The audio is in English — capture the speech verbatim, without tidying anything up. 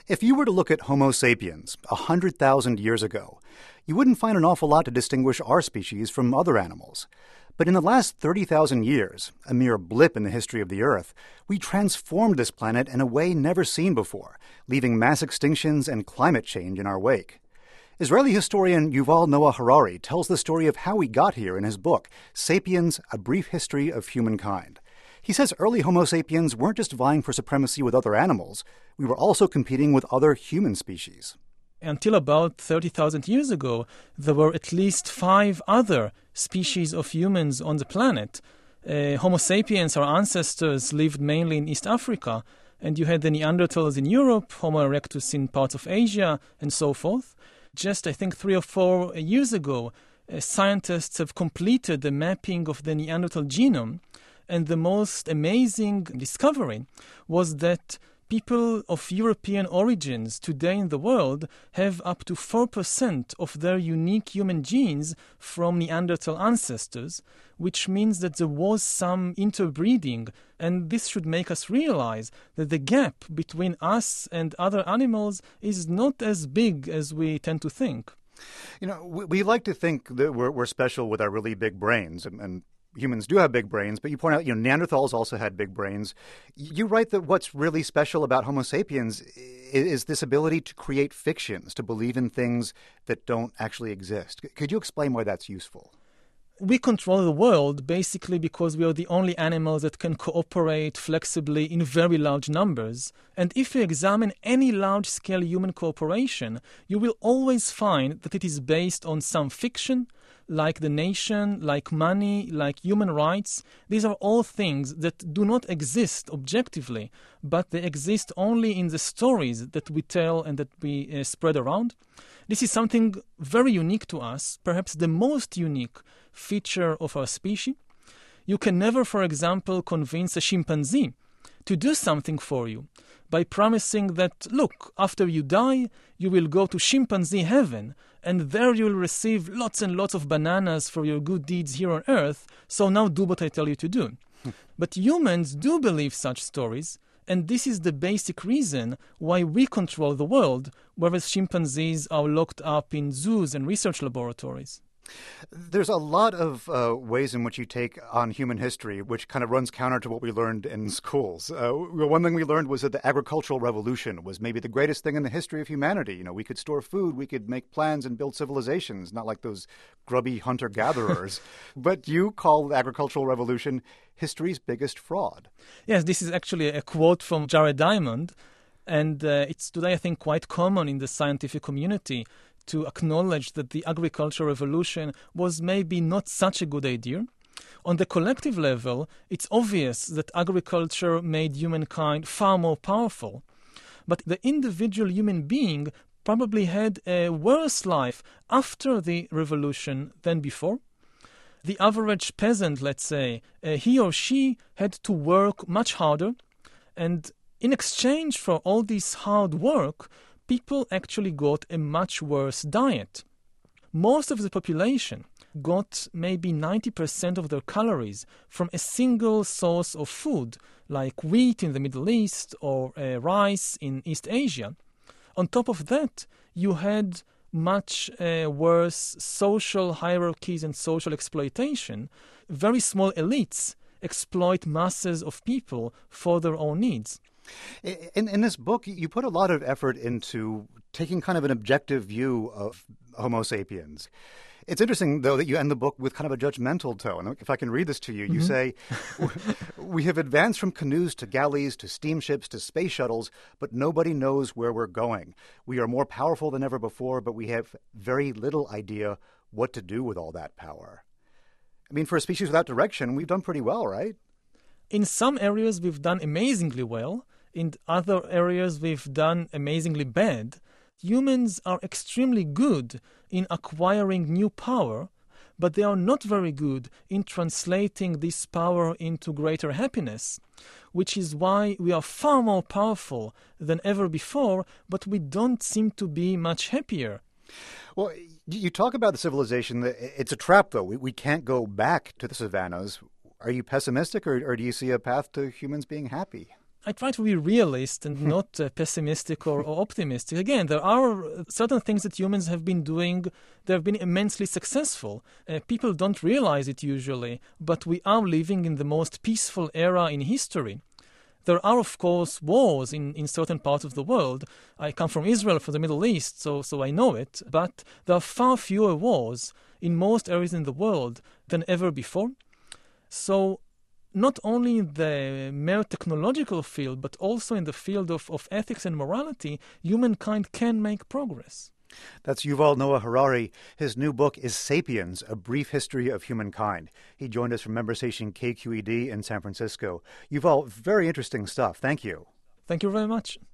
If you were to look at Homo sapiens one hundred thousand years ago, you wouldn't find an awful lot to distinguish our species from other animals. But in the last thirty thousand years, a mere blip in the history of the Earth, we transformed this planet in a way never seen before, leaving mass extinctions and climate change in our wake. Israeli historian Yuval Noah Harari tells the story of how we got here in his book, Sapiens, A Brief History of Humankind. He says early Homo sapiens weren't just vying for supremacy with other animals, we were also competing with other human species. Until about thirty thousand years ago, there were at least five other species of humans on the planet. Uh, Homo sapiens, our ancestors, lived mainly in East Africa, and you had the Neanderthals in Europe, Homo erectus in parts of Asia, and so forth. Just, I think, three or four years ago, uh, scientists have completed the mapping of the Neanderthal genome, and the most amazing discovery was that people of European origins today in the world have up to four percent of their unique human genes from Neanderthal ancestors, which means that there was some interbreeding, and this should make us realize that the gap between us and other animals is not as big as we tend to think. You know, we, we like to think that we're, we're special with our really big brains, and, and humans do have big brains, but you point out, you know, Neanderthals also had big brains. You write that what's really special about Homo sapiens is, is this ability to create fictions, to believe in things that don't actually exist. Could you explain why that's useful? We control the world basically because we are the only animals that can cooperate flexibly in very large numbers. And if you examine any large-scale human cooperation, you will always find that it is based on some fiction, like the nation, like money, like human rights. These are all things that do not exist objectively, but they exist only in the stories that we tell and that we uh, spread around. This is something very unique to us, perhaps the most unique feature of our species. You can never, for example, convince a chimpanzee to do something for you by promising that, look, after you die, you will go to chimpanzee heaven, and there you will receive lots and lots of bananas for your good deeds here on earth, so now do what I tell you to do. But humans do believe such stories, and this is the basic reason why we control the world, whereas chimpanzees are locked up in zoos and research laboratories. There's a lot of uh, ways in which you take on human history, which kind of runs counter to what we learned in schools. Uh, one thing we learned was that the agricultural revolution was maybe the greatest thing in the history of humanity. You know, we could store food, we could make plans and build civilizations, not like those grubby hunter-gatherers. But you call the agricultural revolution history's biggest fraud. Yes, this is actually a quote from Jared Diamond, and uh, it's today, I think, quite common in the scientific community to acknowledge that the agricultural revolution was maybe not such a good idea. On the collective level, it's obvious that agriculture made humankind far more powerful. But the individual human being probably had a worse life after the revolution than before. The average peasant, let's say, uh, he or she had to work much harder, and in exchange for all this hard work, people actually got a much worse diet. Most of the population got maybe ninety percent of their calories from a single source of food, like wheat in the Middle East or uh, rice in East Asia. On top of that, you had much uh, worse social hierarchies and social exploitation. Very small elites exploit masses of people for their own needs. In, in this book, you put a lot of effort into taking kind of an objective view of Homo sapiens. It's interesting, though, that you end the book with kind of a judgmental tone. If I can read this to you, you mm-hmm. say, we have advanced from canoes to galleys to steamships to space shuttles, but nobody knows where we're going. We are more powerful than ever before, but we have very little idea what to do with all that power. I mean, for a species without direction, we've done pretty well, right? In some areas, we've done amazingly well. In other areas, we've done amazingly bad. Humans are extremely good in acquiring new power, but they are not very good in translating this power into greater happiness, which is why we are far more powerful than ever before, but we don't seem to be much happier. Well, you talk about the civilization. It's a trap, though. We, we can't go back to the savannas. Are you pessimistic, or, or do you see a path to humans being happy? I try to be realist and not uh, pessimistic or, or optimistic. Again, there are certain things that humans have been doing that have been immensely successful. Uh, people don't realize it usually, but we are living in the most peaceful era in history. There are, of course, wars in, in certain parts of the world. I come from Israel, from the Middle East, so, so I know it. But there are far fewer wars in most areas in the world than ever before. So not only in the mere technological field, but also in the field of, of ethics and morality, humankind can make progress. That's Yuval Noah Harari. His new book is Sapiens, A Brief History of Humankind. He joined us from member station K Q E D in San Francisco. Yuval, very interesting stuff. Thank you. Thank you very much.